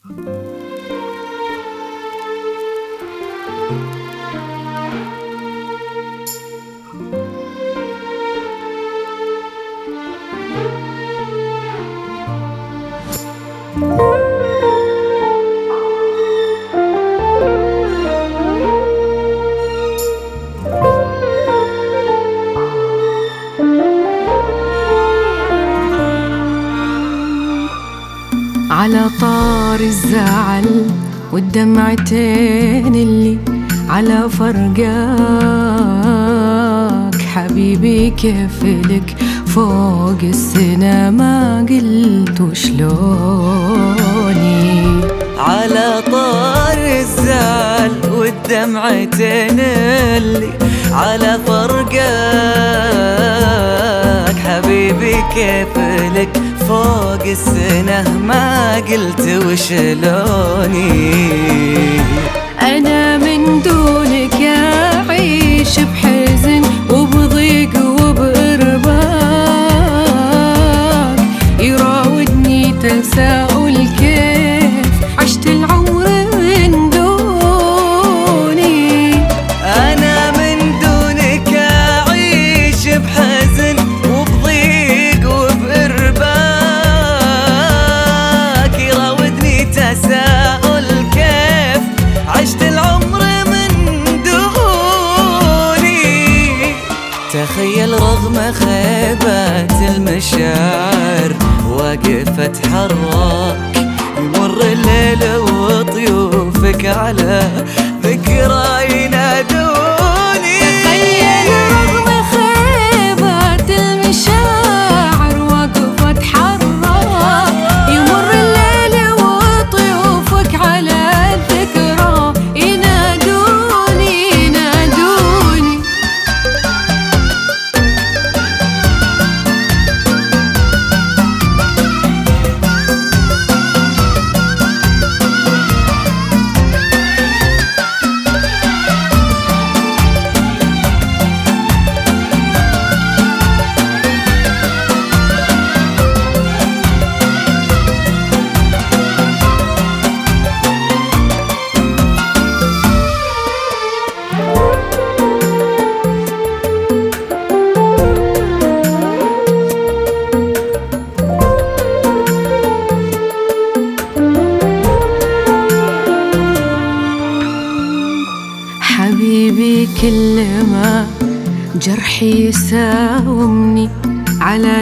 على طار الزعل والدمعتين اللي على فرقاك حبيبي، كيف لك فوق السنة ما قلت وشلوني. على طار الزعل والدمعتين اللي على فرقاك حبيبي، كيف لك فوق السنة ما قلت وشلوني. أنا من دونك أعيش بحزن وبضيق وبإرباك، يراودني تساؤل كيف عشت العمر من دوني. أنا من دونك أعيش بحزن وبضيق وبإرباك، يراودني تساؤل كيف عشت العمر من دوني. تخيل رغم خيبات المشاعر واقف اتحرك، يمر الليل وطيوفك على ذكرى ينادوني. تخيل رغم خيبات المشاعر واقف اتحرك، يمر الليل وطيوفك على الذكرى ينادوني ينادوني. حبيبي كل ما جرحي يساومني على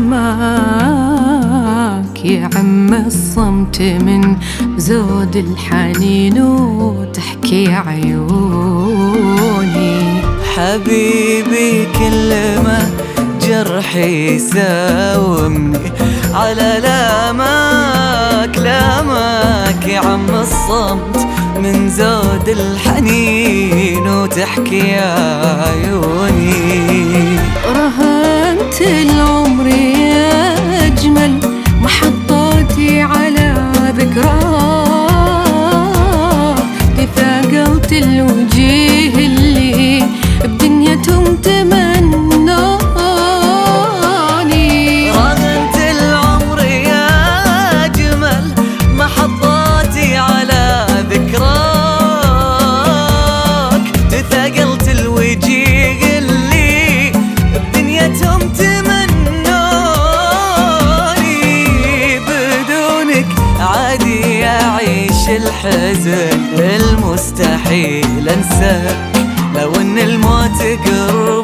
لاماك، يا عم الصمت من زود الحنين وتحكي عيوني. حبيبي كل ما جرحي يساومني على لاماك، لاماك يا عم الصمت من زود الحنين وتحكي عيوني. رهنت العمر يا أجمل محطاتي على ذكراك، تثاقلت الوجيه اللي بدنيتهم تمنوني. رهنت العمر يا أجمل محطاتي على ذكراك، تثاقلت الوجيه اللي بدنيتهم تمنوني. بدونك عادي أعيش الحزن المستحيل أنساك، لو إن الموت قرب